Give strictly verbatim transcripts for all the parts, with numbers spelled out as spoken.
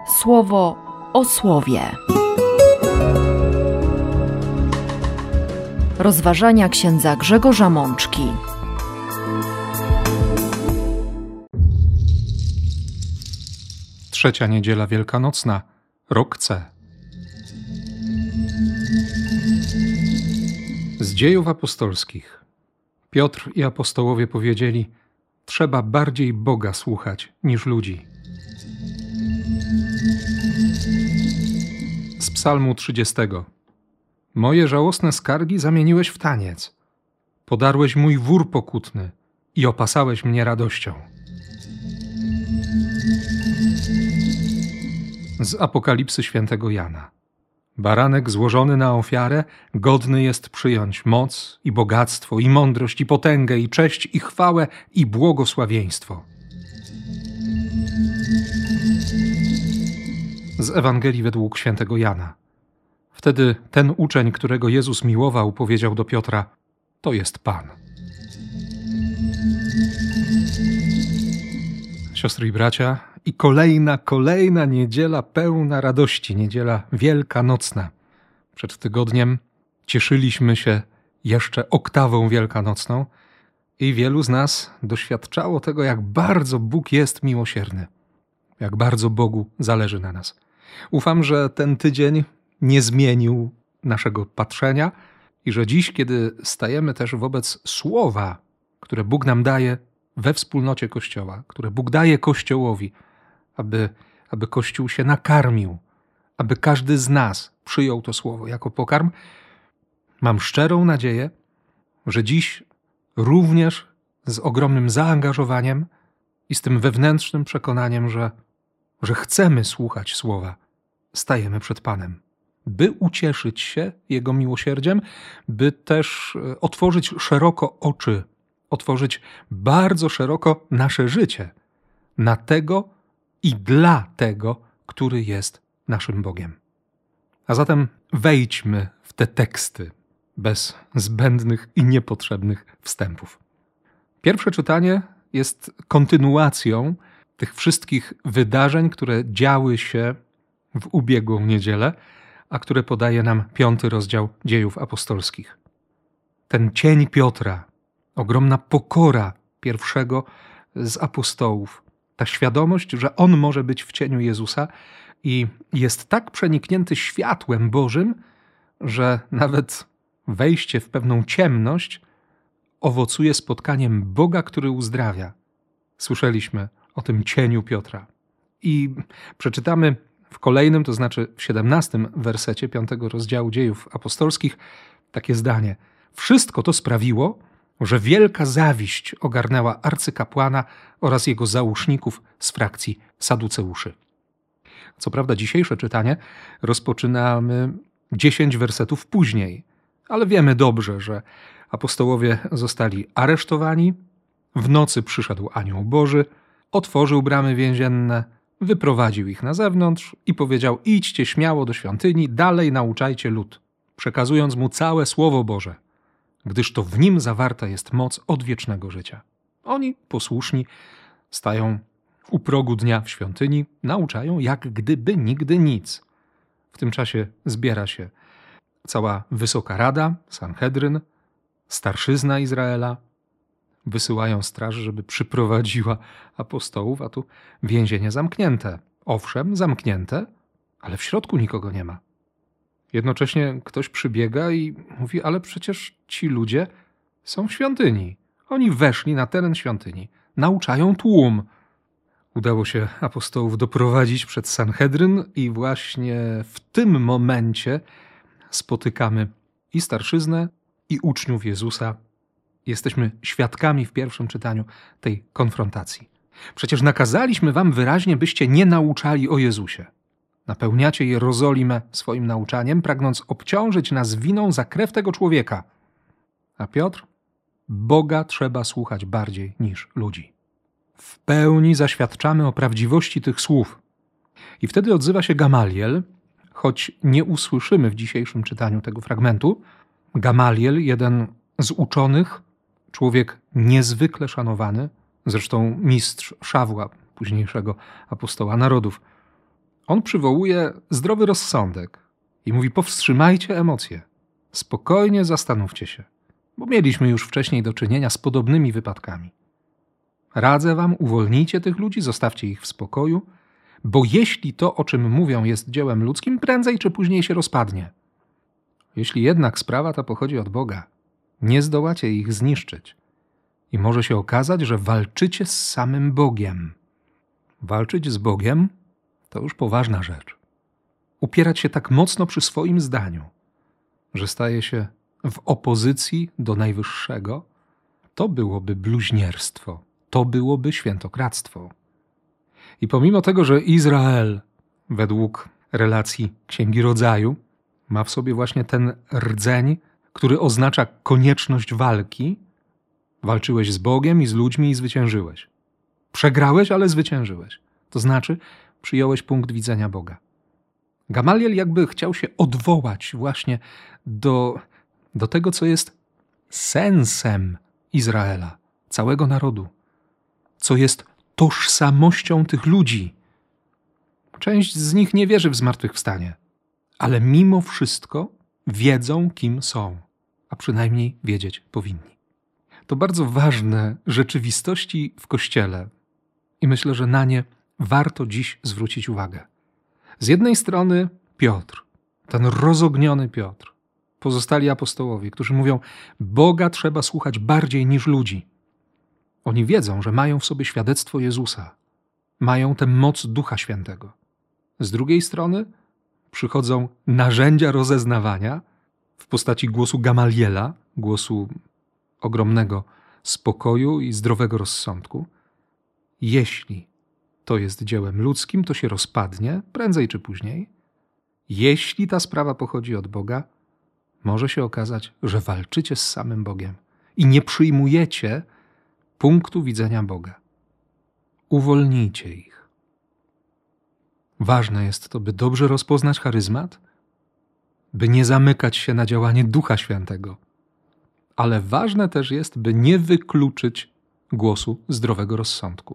Słowo o słowie. Rozważania księdza Grzegorza Mączki. Trzecia niedziela wielkanocna, rok C. Z Dziejów apostolskich. Piotr i apostołowie powiedzieli: trzeba bardziej Boga słuchać niż ludzi. Z Psalmu trzydziestego. Moje żałosne skargi zamieniłeś w taniec. Podarłeś mój wór pokutny i opasałeś mnie radością. Z Apokalipsy świętego Jana. Baranek złożony na ofiarę godny jest przyjąć moc i bogactwo, i mądrość, i potęgę, i cześć, i chwałę, i błogosławieństwo. Z Ewangelii według świętego Jana. Wtedy ten uczeń, którego Jezus miłował, powiedział do Piotra: to jest Pan. Siostry i bracia, i kolejna, kolejna niedziela pełna radości, niedziela wielkanocna. Przed tygodniem cieszyliśmy się jeszcze oktawą wielkanocną i wielu z nas doświadczało tego, jak bardzo Bóg jest miłosierny, jak bardzo Bogu zależy na nas. Ufam, że ten tydzień nie zmienił naszego patrzenia i że dziś, kiedy stajemy też wobec słowa, które Bóg nam daje we wspólnocie Kościoła, które Bóg daje Kościołowi, aby, aby Kościół się nakarmił, aby każdy z nas przyjął to słowo jako pokarm, mam szczerą nadzieję, że dziś również z ogromnym zaangażowaniem i z tym wewnętrznym przekonaniem, że, że chcemy słuchać słowa, stajemy przed Panem, by ucieszyć się Jego miłosierdziem, by też otworzyć szeroko oczy, otworzyć bardzo szeroko nasze życie na tego i dla tego, który jest naszym Bogiem. A zatem wejdźmy w te teksty bez zbędnych i niepotrzebnych wstępów. Pierwsze czytanie jest kontynuacją tych wszystkich wydarzeń, które działy się w ubiegłą niedzielę, a które podaje nam piąty rozdział Dziejów apostolskich. Ten cień Piotra, ogromna pokora pierwszego z apostołów, ta świadomość, że on może być w cieniu Jezusa i jest tak przeniknięty światłem Bożym, że nawet wejście w pewną ciemność owocuje spotkaniem Boga, który uzdrawia. Słyszeliśmy o tym cieniu Piotra. I przeczytamy w kolejnym, to znaczy w siedemnastym wersecie piątego rozdziału Dziejów apostolskich takie zdanie. Wszystko to sprawiło, że wielka zawiść ogarnęła arcykapłana oraz jego załóżników z frakcji saduceuszy. Co prawda dzisiejsze czytanie rozpoczynamy dziesięć wersetów później, ale wiemy dobrze, że apostołowie zostali aresztowani, w nocy przyszedł anioł Boży, otworzył bramy więzienne, wyprowadził ich na zewnątrz i powiedział: idźcie śmiało do świątyni, dalej nauczajcie lud, przekazując mu całe Słowo Boże, gdyż to w nim zawarta jest moc odwiecznego życia. Oni, posłuszni, stają u progu dnia w świątyni, nauczają jak gdyby nigdy nic. W tym czasie zbiera się cała Wysoka Rada, Sanhedryn, starszyzna Izraela, wysyłają straż, żeby przyprowadziła apostołów, a tu więzienie zamknięte. Owszem, zamknięte, ale w środku nikogo nie ma. Jednocześnie ktoś przybiega i mówi: ale przecież ci ludzie są w świątyni. Oni weszli na teren świątyni, nauczają tłum. Udało się apostołów doprowadzić przed Sanhedryn i właśnie w tym momencie spotykamy i starszyznę, i uczniów Jezusa. Jesteśmy świadkami w pierwszym czytaniu tej konfrontacji. Przecież nakazaliśmy wam wyraźnie, byście nie nauczali o Jezusie. Napełniacie Jerozolimę swoim nauczaniem, pragnąc obciążyć nas winą za krew tego człowieka. A Piotr? Boga trzeba słuchać bardziej niż ludzi. W pełni zaświadczamy o prawdziwości tych słów. I wtedy odzywa się Gamaliel, choć nie usłyszymy w dzisiejszym czytaniu tego fragmentu. Gamaliel, jeden z uczonych, człowiek niezwykle szanowany, zresztą mistrz Szawła, późniejszego apostoła narodów. On przywołuje zdrowy rozsądek i mówi: powstrzymajcie emocje, spokojnie zastanówcie się, bo mieliśmy już wcześniej do czynienia z podobnymi wypadkami. Radzę wam, uwolnijcie tych ludzi, zostawcie ich w spokoju, bo jeśli to, o czym mówią, jest dziełem ludzkim, prędzej czy później się rozpadnie. Jeśli jednak sprawa ta pochodzi od Boga, nie zdołacie ich zniszczyć i może się okazać, że walczycie z samym Bogiem. Walczyć z Bogiem to już poważna rzecz. Upierać się tak mocno przy swoim zdaniu, że staje się w opozycji do Najwyższego, to byłoby bluźnierstwo, to byłoby świętokradztwo. I pomimo tego, że Izrael, według relacji Księgi Rodzaju, ma w sobie właśnie ten rdzeń, który oznacza konieczność walki, walczyłeś z Bogiem i z ludźmi i zwyciężyłeś. Przegrałeś, ale zwyciężyłeś. To znaczy, przyjąłeś punkt widzenia Boga. Gamaliel jakby chciał się odwołać właśnie do, do tego, co jest sensem Izraela, całego narodu, co jest tożsamością tych ludzi. Część z nich nie wierzy w zmartwychwstanie, ale mimo wszystko wiedzą, kim są, a przynajmniej wiedzieć powinni. To bardzo ważne rzeczywistości w Kościele i myślę, że na nie warto dziś zwrócić uwagę. Z jednej strony Piotr, ten rozogniony Piotr, pozostali apostołowie, którzy mówią: Boga trzeba słuchać bardziej niż ludzi. Oni wiedzą, że mają w sobie świadectwo Jezusa, mają tę moc Ducha Świętego. Z drugiej strony przychodzą narzędzia rozeznawania w postaci głosu Gamaliela, głosu ogromnego spokoju i zdrowego rozsądku. Jeśli to jest dziełem ludzkim, to się rozpadnie, prędzej czy później. Jeśli ta sprawa pochodzi od Boga, może się okazać, że walczycie z samym Bogiem i nie przyjmujecie punktu widzenia Boga. Uwolnijcie ich. Ważne jest to, by dobrze rozpoznać charyzmat, by nie zamykać się na działanie Ducha Świętego, ale ważne też jest, by nie wykluczyć głosu zdrowego rozsądku.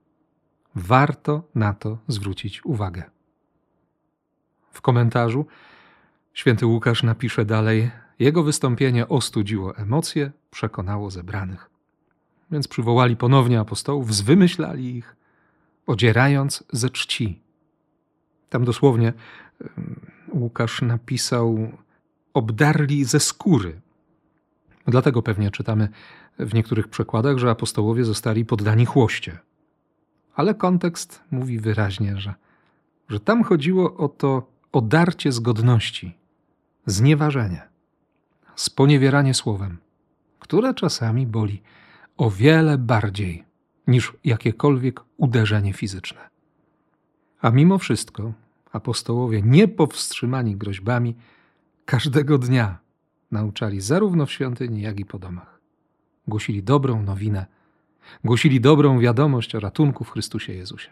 Warto na to zwrócić uwagę. W komentarzu święty Łukasz napisze dalej: jego wystąpienie ostudziło emocje, przekonało zebranych. Więc przywołali ponownie apostołów, zwymyślali ich, odzierając ze czci. Tam dosłownie Łukasz napisał: obdarli ze skóry. Dlatego pewnie czytamy w niektórych przekładach, że apostołowie zostali poddani chłoście. Ale kontekst mówi wyraźnie, że, że tam chodziło o to odarcie z godności, znieważenie, sponiewieranie słowem, które czasami boli o wiele bardziej niż jakiekolwiek uderzenie fizyczne. A mimo wszystko apostołowie, niepowstrzymani groźbami, każdego dnia nauczali zarówno w świątyni, jak i po domach. Głosili dobrą nowinę, głosili dobrą wiadomość o ratunku w Chrystusie Jezusie.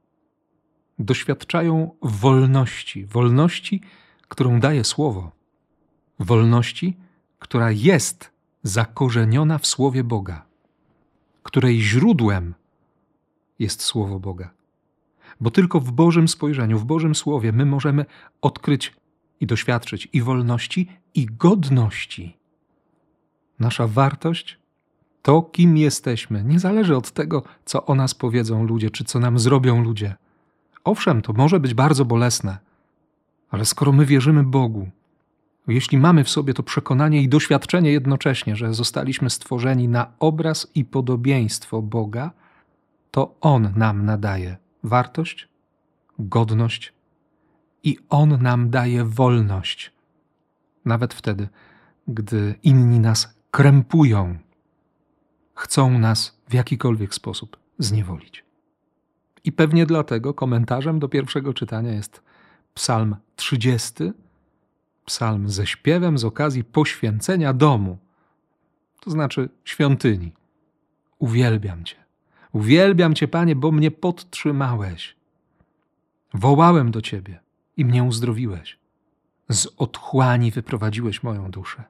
Doświadczają wolności, wolności, którą daje Słowo, wolności, która jest zakorzeniona w Słowie Boga, której źródłem jest Słowo Boga. Bo tylko w Bożym spojrzeniu, w Bożym Słowie my możemy odkryć i doświadczyć i wolności, i godności. Nasza wartość, to kim jesteśmy, nie zależy od tego, co o nas powiedzą ludzie, czy co nam zrobią ludzie. Owszem, to może być bardzo bolesne, ale skoro my wierzymy Bogu, jeśli mamy w sobie to przekonanie i doświadczenie jednocześnie, że zostaliśmy stworzeni na obraz i podobieństwo Boga, to On nam nadaje wartość, godność i On nam daje wolność. Nawet wtedy, gdy inni nas krępują, chcą nas w jakikolwiek sposób zniewolić. I pewnie dlatego komentarzem do pierwszego czytania jest Psalm trzydziesty, psalm ze śpiewem z okazji poświęcenia domu, to znaczy świątyni. Uwielbiam Cię. Uwielbiam Cię, Panie, bo mnie podtrzymałeś. Wołałem do Ciebie i mnie uzdrowiłeś. Z otchłani wyprowadziłeś moją duszę.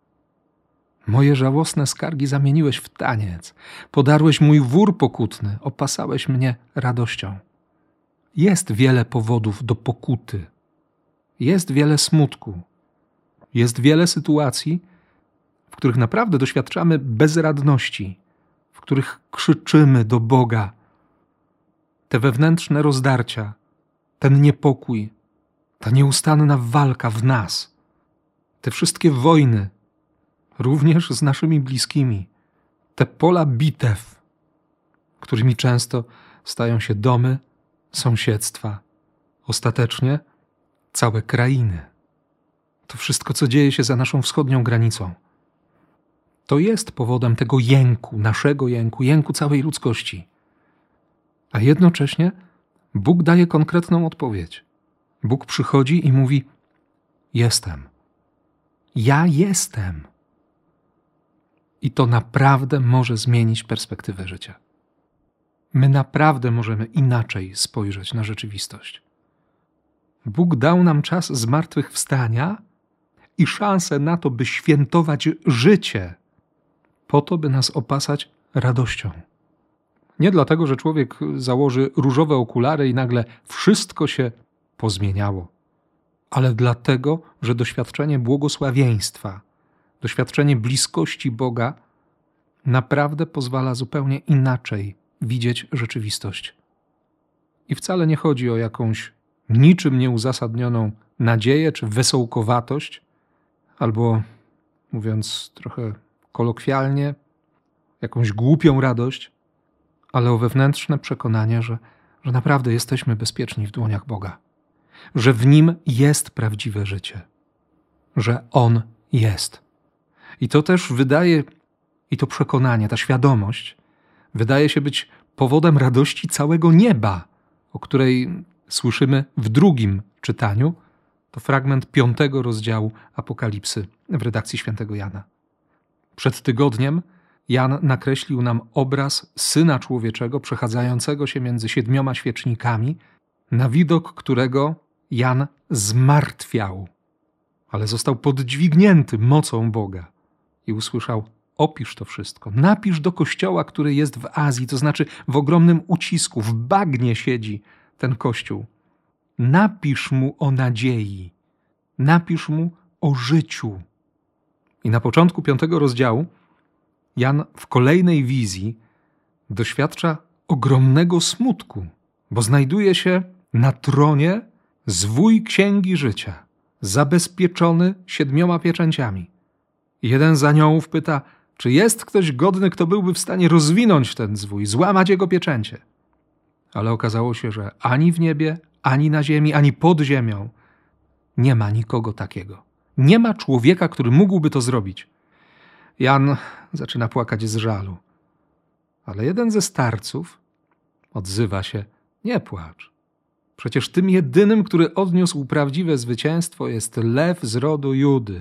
Moje żałosne skargi zamieniłeś w taniec. Podarłeś mój wór pokutny, opasałeś mnie radością. Jest wiele powodów do pokuty. Jest wiele smutku. Jest wiele sytuacji, w których naprawdę doświadczamy bezradności, w których krzyczymy do Boga. Te wewnętrzne rozdarcia, ten niepokój, ta nieustanna walka w nas, te wszystkie wojny, również z naszymi bliskimi, te pola bitew, którymi często stają się domy, sąsiedztwa, ostatecznie całe krainy. To wszystko, co dzieje się za naszą wschodnią granicą, to jest powodem tego jęku, naszego jęku, jęku całej ludzkości. A jednocześnie Bóg daje konkretną odpowiedź. Bóg przychodzi i mówi: jestem. Ja jestem. I to naprawdę może zmienić perspektywę życia. My naprawdę możemy inaczej spojrzeć na rzeczywistość. Bóg dał nam czas zmartwychwstania i szansę na to, by świętować życie, po to, by nas opasać radością. Nie dlatego, że człowiek założy różowe okulary i nagle wszystko się pozmieniało, ale dlatego, że doświadczenie błogosławieństwa, doświadczenie bliskości Boga naprawdę pozwala zupełnie inaczej widzieć rzeczywistość. I wcale nie chodzi o jakąś niczym nieuzasadnioną nadzieję czy wesołkowatość, albo, mówiąc trochę kolokwialnie, jakąś głupią radość, ale o wewnętrzne przekonanie, że, że naprawdę jesteśmy bezpieczni w dłoniach Boga, że w Nim jest prawdziwe życie, że On jest. I to też wydaje, i to przekonanie, ta świadomość wydaje się być powodem radości całego nieba, o której słyszymy w drugim czytaniu. To fragment piątego rozdziału Apokalipsy w redakcji świętego Jana. Przed tygodniem Jan nakreślił nam obraz Syna Człowieczego przechadzającego się między siedmioma świecznikami, na widok którego Jan zmartwiał, ale został poddźwignięty mocą Boga i usłyszał: opisz to wszystko, napisz do kościoła, który jest w Azji, to znaczy w ogromnym ucisku, w bagnie siedzi ten kościół. Napisz mu o nadziei, napisz mu o życiu. I na początku piątego rozdziału Jan w kolejnej wizji doświadcza ogromnego smutku, bo znajduje się na tronie zwój Księgi Życia, zabezpieczony siedmioma pieczęciami. Jeden z aniołów pyta, czy jest ktoś godny, kto byłby w stanie rozwinąć ten zwój, złamać jego pieczęcie. Ale okazało się, że ani w niebie, ani na ziemi, ani pod ziemią nie ma nikogo takiego. Nie ma człowieka, który mógłby to zrobić. Jan zaczyna płakać z żalu. Ale jeden ze starców odzywa się: nie płacz. Przecież tym jedynym, który odniósł prawdziwe zwycięstwo, jest lew z rodu Judy.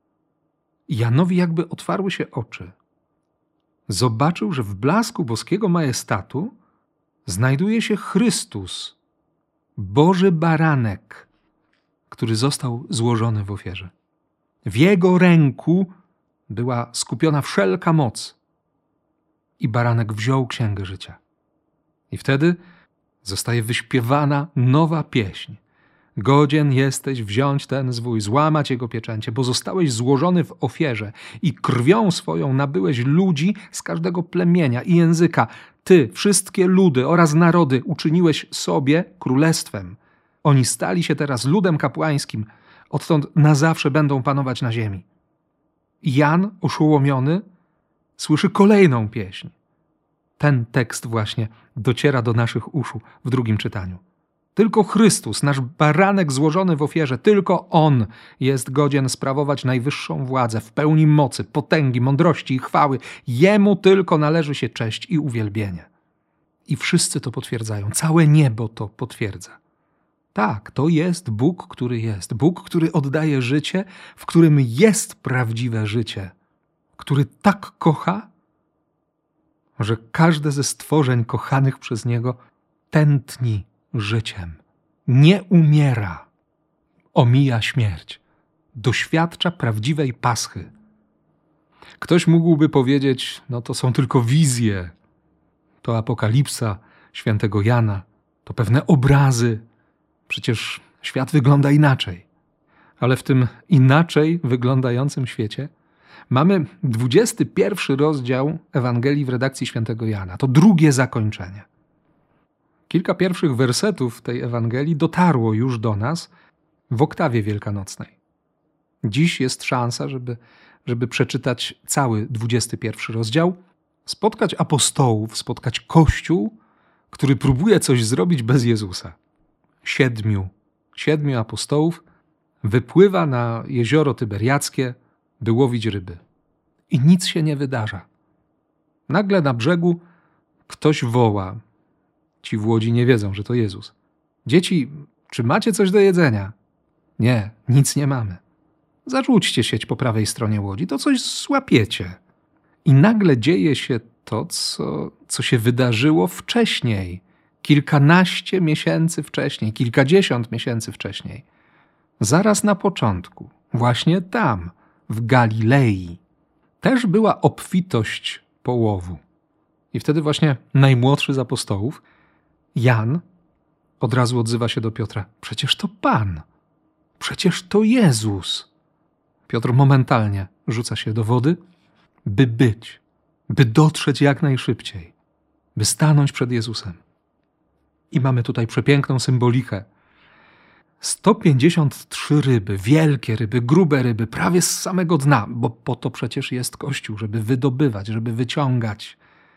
I Janowi jakby otwarły się oczy. Zobaczył, że w blasku boskiego majestatu znajduje się Chrystus, Boży Baranek, który został złożony w ofierze. W Jego ręku była skupiona wszelka moc i Baranek wziął Księgę Życia. I wtedy zostaje wyśpiewana nowa pieśń. Godzien jesteś wziąć ten zwój, złamać jego pieczęcie, bo zostałeś złożony w ofierze i krwią swoją nabyłeś ludzi z każdego plemienia i języka. Ty, wszystkie ludy oraz narody uczyniłeś sobie królestwem. Oni stali się teraz ludem kapłańskim, odtąd na zawsze będą panować na ziemi. Jan, oszołomiony, słyszy kolejną pieśń. Ten tekst właśnie dociera do naszych uszu w drugim czytaniu. Tylko Chrystus, nasz baranek złożony w ofierze, tylko On jest godzien sprawować najwyższą władzę w pełni mocy, potęgi, mądrości i chwały. Jemu tylko należy się cześć i uwielbienie. I wszyscy to potwierdzają. Całe niebo to potwierdza. Tak, to jest Bóg, który jest. Bóg, który oddaje życie, w którym jest prawdziwe życie. Który tak kocha, że każde ze stworzeń kochanych przez Niego tętni życiem. Nie umiera. Omija śmierć. Doświadcza prawdziwej paschy. Ktoś mógłby powiedzieć, no to są tylko wizje. To apokalipsa świętego Jana. to pewne obrazy. Przecież świat wygląda inaczej. Ale w tym inaczej wyglądającym świecie mamy dwudziesty pierwszy rozdział Ewangelii w redakcji świętego Jana. To drugie zakończenie. Kilka pierwszych wersetów tej Ewangelii dotarło już do nas w oktawie wielkanocnej. Dziś jest szansa, żeby, żeby przeczytać cały dwudziesty pierwszy rozdział, spotkać apostołów, spotkać Kościół, który próbuje coś zrobić bez Jezusa. Siedmiu, siedmiu apostołów wypływa na jezioro Tyberiackie, by łowić ryby. I nic się nie wydarza. Nagle na brzegu ktoś woła. Ci w łodzi nie wiedzą, że to Jezus. Dzieci, czy macie coś do jedzenia? Nie, nic nie mamy. Zarzućcie sieć po prawej stronie łodzi, to coś złapiecie. I nagle dzieje się to, co, co się wydarzyło wcześniej. Kilkanaście miesięcy wcześniej, kilkadziesiąt miesięcy wcześniej. Zaraz na początku, właśnie tam, w Galilei, też była obfitość połowu. I wtedy właśnie najmłodszy z apostołów, Jan, od razu odzywa się do Piotra. Przecież to Pan, przecież to Jezus. Piotr momentalnie rzuca się do wody, by być, by dotrzeć jak najszybciej, by stanąć przed Jezusem. I mamy tutaj przepiękną symbolikę. sto pięćdziesiąt trzy ryby, wielkie ryby, grube ryby, prawie z samego dna, bo po to przecież jest Kościół, żeby wydobywać, żeby wyciągać.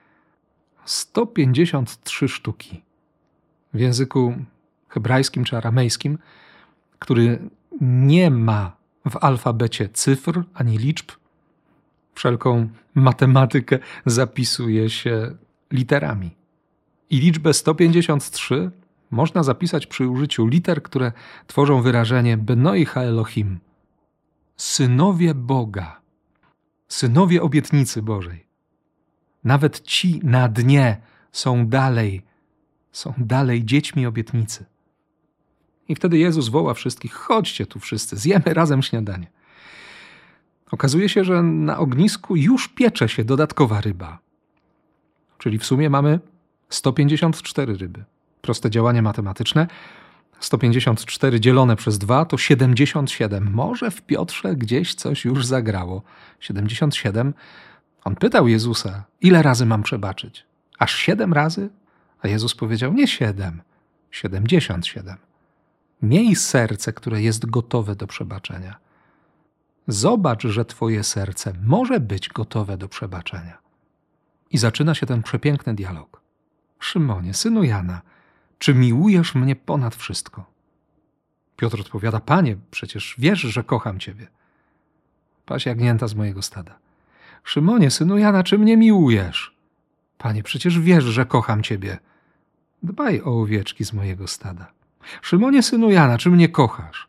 sto pięćdziesiąt trzy sztuki. W języku hebrajskim czy aramejskim, który nie ma w alfabecie cyfr ani liczb, wszelką matematykę zapisuje się literami. I liczbę sto pięćdziesiąt trzy można zapisać przy użyciu liter, które tworzą wyrażenie Benoi ha Elohim. Synowie Boga. Synowie obietnicy Bożej. Nawet ci na dnie są dalej, są dalej dziećmi obietnicy. I wtedy Jezus woła wszystkich, chodźcie tu wszyscy, zjemy razem śniadanie. Okazuje się, że na ognisku już piecze się dodatkowa ryba. Czyli w sumie mamy sto pięćdziesiąt cztery ryby. Proste działanie matematyczne. sto pięćdziesiąt cztery dzielone przez dwa to siedemdziesiąt siedem. Może w Piotrze gdzieś coś już zagrało. siedemdziesiąt siedem. On pytał Jezusa, ile razy mam przebaczyć? Aż siedem razy? A Jezus powiedział, nie siedem, siedemdziesiąt siedem. Miej serce, które jest gotowe do przebaczenia. Zobacz, że twoje serce może być gotowe do przebaczenia. I zaczyna się ten przepiękny dialog. Szymonie, synu Jana, czy miłujesz mnie ponad wszystko? Piotr odpowiada, Panie, przecież wiesz, że kocham Ciebie. Paś jagnięta z mojego stada. Szymonie, synu Jana, czy mnie miłujesz? Panie, przecież wiesz, że kocham Ciebie. Dbaj o owieczki z mojego stada. Szymonie, synu Jana, czy mnie kochasz?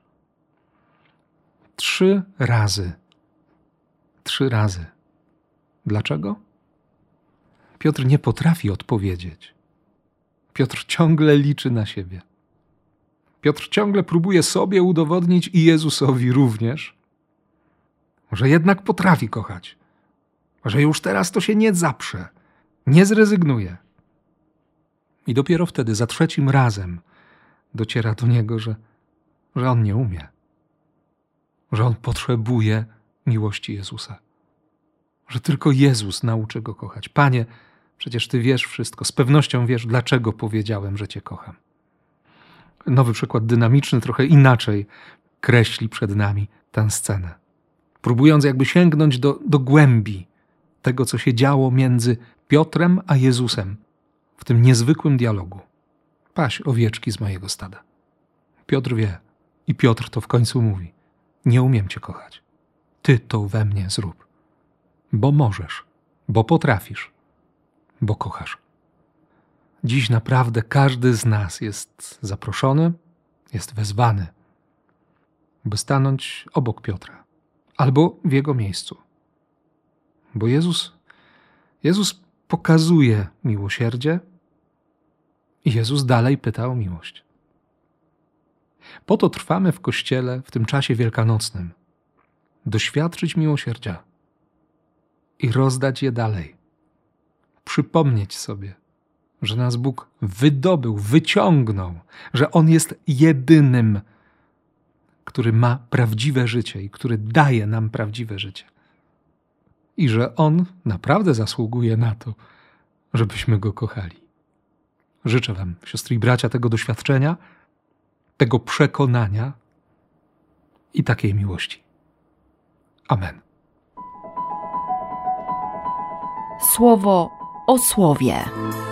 Trzy razy. Trzy razy. Dlaczego? Piotr nie potrafi odpowiedzieć. Piotr ciągle liczy na siebie. Piotr ciągle próbuje sobie udowodnić i Jezusowi również, że jednak potrafi kochać, że już teraz to się nie zaprze, nie zrezygnuje. I dopiero wtedy, za trzecim razem, dociera do niego, że, że on nie umie, że on potrzebuje miłości Jezusa, że tylko Jezus nauczy go kochać. Panie, przecież Ty wiesz wszystko, z pewnością wiesz, dlaczego powiedziałem, że Cię kocham. Nowy przykład dynamiczny, trochę inaczej kreśli przed nami tę scenę. Próbując jakby sięgnąć do, do głębi tego, co się działo między Piotrem a Jezusem w tym niezwykłym dialogu. Paś owieczki z mojego stada. Piotr wie i Piotr to w końcu mówi. Nie umiem Cię kochać. Ty to we mnie zrób. Bo możesz, bo potrafisz, bo kochasz. Dziś naprawdę każdy z nas jest zaproszony, jest wezwany, by stanąć obok Piotra albo w jego miejscu. Bo Jezus, Jezus pokazuje miłosierdzie i Jezus dalej pyta o miłość. Po to trwamy w Kościele w tym czasie wielkanocnym. Doświadczyć miłosierdzia i rozdać je dalej. Przypomnieć sobie, że nas Bóg wydobył, wyciągnął, że On jest jedynym, który ma prawdziwe życie i który daje nam prawdziwe życie. I że On naprawdę zasługuje na to, żebyśmy Go kochali. Życzę wam, siostry i bracia, tego doświadczenia, tego przekonania i takiej miłości. Amen. Słowo o słowie.